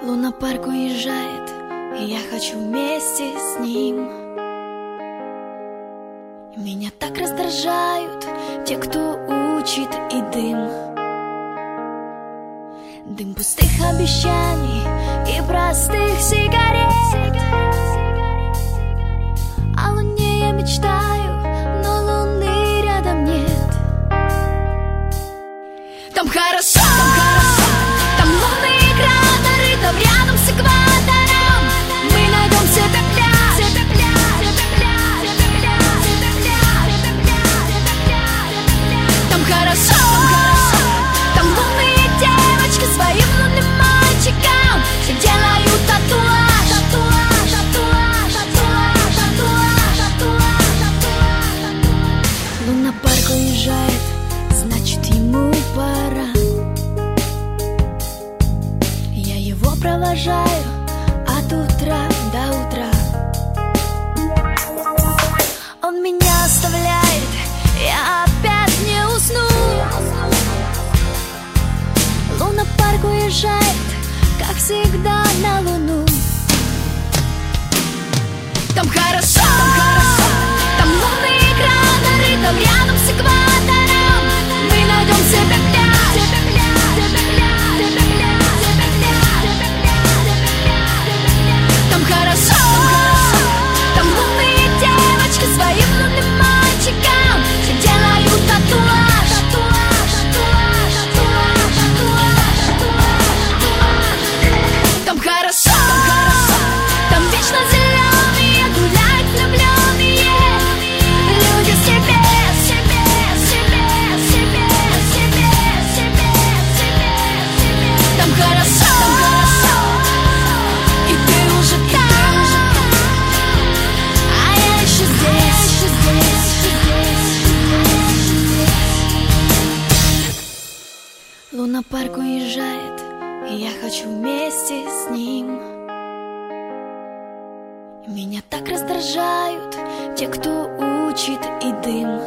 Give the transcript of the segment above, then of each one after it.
Лунопарк уезжает, и я хочу вместе с ним. Меня так раздражают те, кто учит, и дым. Дым пустых обещаний и простых сигарет. О луне я мечтаю, но луны рядом нет. Там хорошо, там лунные кратеры, там рядом с экватором мы найдем себе пляж. Там хорошо, там лунные девочки своим лунным мальчикам делают татуаж. Лунопарк уезжает, значит ему пора. Я его провожаю от утра до утра. Он меня оставляет, я опять не усну. Лунопарк уезжает, как всегда, на луну. Там хорошо, там лунные кратеры, там рядом с экватором мы найдем себе пляж. Там хорошо, там лунные девочки своим лунным мальчикам делают татуаж. Там хорошо, там вечно зеленые гуляют влюбленные люди себе. Там хорошо, и ты уже там, а я еще здесь. Лунопарк уезжает, и я хочу вместе с ним. Меня так раздражают те, кто учит, и дым.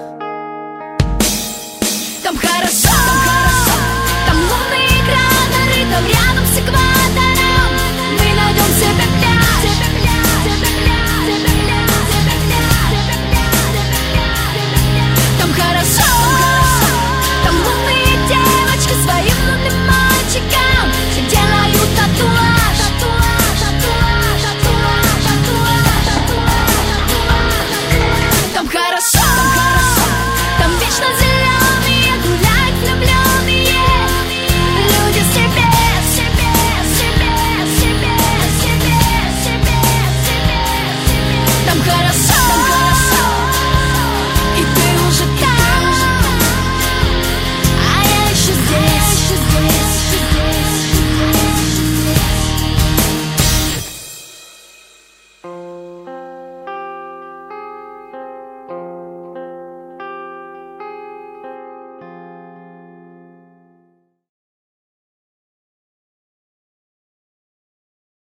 Там хорошо, там лунные кратеры, там рядом с экватором мы найдем себе пляж. Там хорошо, там лунные девочки своим лунным мальчикам делают татуаж. Там хорошо.